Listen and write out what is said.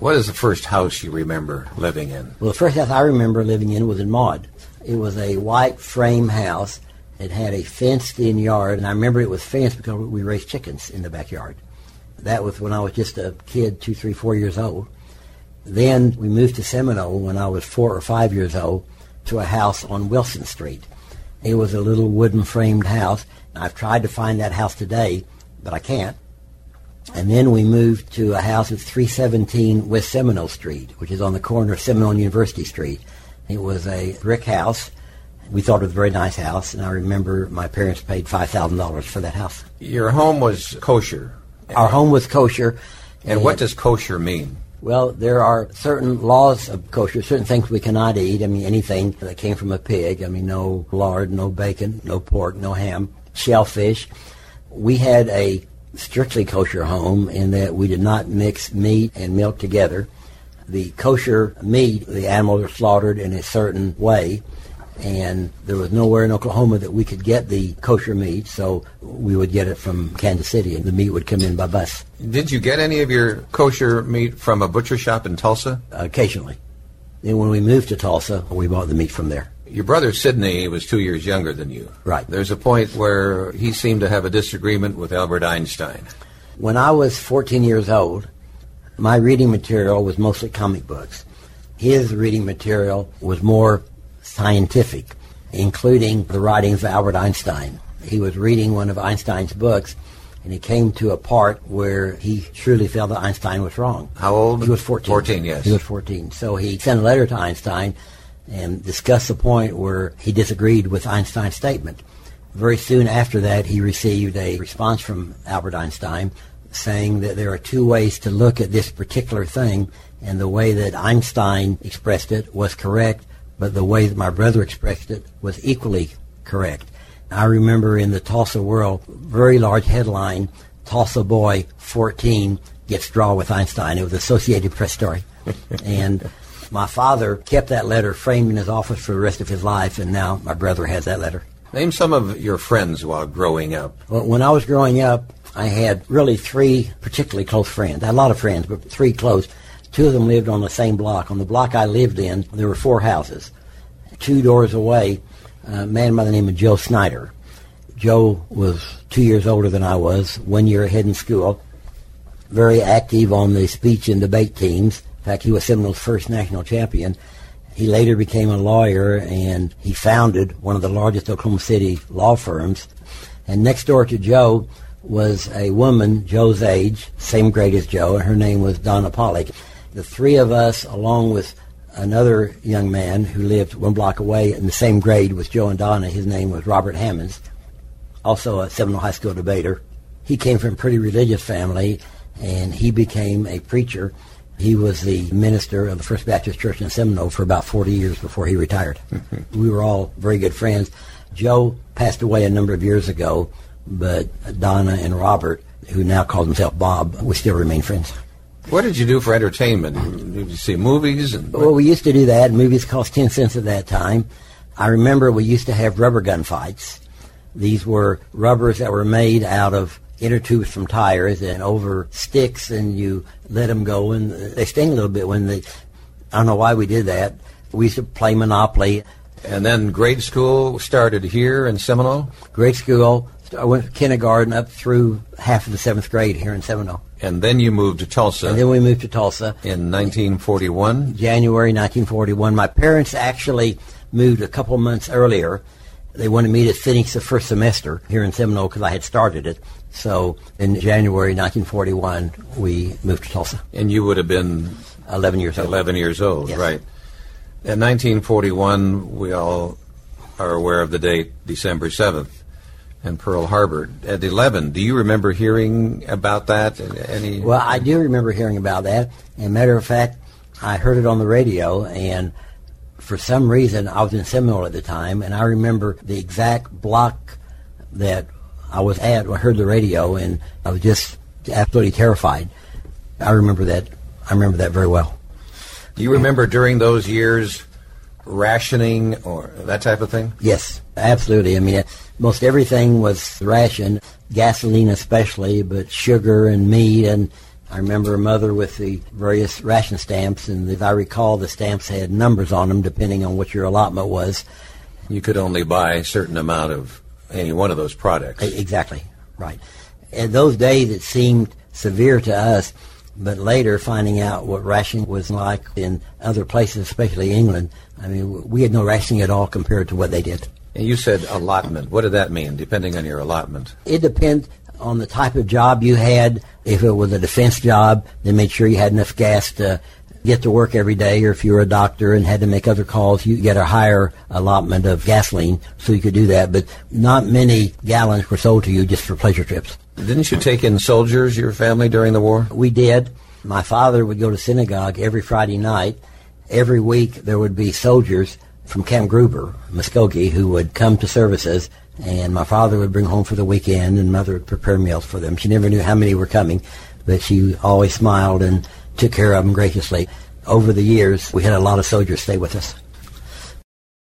What is the first house you remember living in? Well, the first house I remember living in was in Maud. It was a white frame house. It had a fenced-in yard, and I remember it was fenced because we raised chickens in the backyard. That was when I was just a kid, 2, 3, 4 years old. Then we moved to Seminole when I was 4 or 5 years old to a house on Wilson Street. It was a little wooden framed house. I've tried to find that house today, but I can't. And then we moved to a house at 317 West Seminole Street, which is on the corner of Seminole and University Street. It was a brick house. We thought it was a very nice house, and I remember my parents paid $5,000 for that house. Your home was kosher. Our home was kosher. And what does kosher mean? Well, there are certain laws of kosher, certain things we cannot eat. I mean, anything that came from a pig. I mean, no lard, no bacon, no pork, no ham, shellfish. We had a strictly kosher home in that we did not mix meat and milk together. The kosher meat, the animals are slaughtered in a certain way, and there was nowhere in Oklahoma that we could get the kosher meat, so we would get it from Kansas City, and the meat would come in by bus. Did you get any of your kosher meat from a butcher shop in Tulsa? Occasionally. Then when we moved to Tulsa, we bought the meat from there. Your brother Sidney was 2 years younger than you. Right. There's a point where he seemed to have a disagreement with Albert Einstein. When I was 14 years old, my reading material was mostly comic books. His reading material was more scientific, including the writings of Albert Einstein. He was reading one of Einstein's books, and he came to a part where he truly felt that Einstein was wrong. How old? He was 14. 14, yes. He was 14. So he sent a letter to Einstein and discussed the point where he disagreed with Einstein's statement. Very soon after that, he received a response from Albert Einstein saying that there are two ways to look at this particular thing, and the way that Einstein expressed it was correct, but the way that my brother expressed it was equally correct. I remember in the Tulsa World, very large headline, Tulsa boy 14 gets draw with Einstein. It was Associated Press story. And my father kept that letter framed in his office for the rest of his life, and now my brother has that letter. Name some of your friends while growing up. Well, when I was growing up, I had really 3 particularly close friends. I had a lot of friends, but 3 close. 2 of them lived on the same block. On the block I lived in, there were 4 houses. 2 doors away, a man by the name of Joe Snyder. Joe was 2 years older than I was, 1 year ahead in school, very active on the speech and debate teams. In fact, he was Seminole's first national champion. He later became a lawyer, and he founded one of the largest Oklahoma City law firms. And next door to Joe was a woman, Joe's age, same grade as Joe, and her name was Donna Pollock. The 3 of us, along with another young man who lived 1 block away in the same grade with Joe and Donna, his name was Robert Hammonds, also a Seminole High School debater. He came from a pretty religious family, and he became a preacher. He was the minister of the First Baptist Church in Seminole for about 40 years before he retired. We were all very good friends. Joe passed away a number of years ago, but Donna and Robert, who now calls himself Bob, we still remain friends. What did you do for entertainment? Did you see movies? Well, we used to do that. Movies cost 10 cents at that time. I remember we used to have rubber gun fights. These were rubbers that were made out of inner tubes from tires and over sticks, and you let them go, and they sting a little bit when they... I don't know why we did that. We used to play Monopoly. And then grade school started here in Seminole? Grade school, I went to kindergarten up through half of the 7th grade here in Seminole. And then you moved to Tulsa. And then we moved to Tulsa. In 1941? January 1941. My parents actually moved a couple months earlier. They wanted me to finish the first semester here in Seminole because I had started it. So in January 1941, we moved to Tulsa. And you would have been... 11 years old. 11 years old, yes. Right. In 1941, we all are aware of the date, December 7th, and Pearl Harbor. At 11, do you remember hearing about that? Well, I do remember hearing about that. And matter of fact, I heard it on the radio, and for some reason, I was in Seminole at the time, and I remember the exact block that I was at when I heard the radio, and I was just absolutely terrified. I remember that very well. Do you remember during those years rationing or that type of thing? Yes, absolutely. I mean, most everything was rationed, gasoline especially, but sugar and meat and I remember a mother with the various ration stamps, and as I recall, the stamps had numbers on them depending on what your allotment was. You could only buy a certain amount of any one of those products. Exactly, right. In those days, it seemed severe to us, but later finding out what rationing was like in other places, especially England, I mean, we had no rationing at all compared to what they did. And you said allotment. What did that mean, depending on your allotment? It depends on the type of job you had. If it was a defense job, they made sure you had enough gas to get to work every day, or if you were a doctor and had to make other calls, you get a higher allotment of gasoline, so you could do that. But not many gallons were sold to you just for pleasure trips. Didn't you take in soldiers, your family, during the war? We did. My father would go to synagogue every Friday night. Every week there would be soldiers from Camp Gruber, Muskogee, who would come to services, and my father would bring home for the weekend, and Mother would prepare meals for them. She never knew how many were coming, but she always smiled and took care of them graciously. Over the years, we had a lot of soldiers stay with us.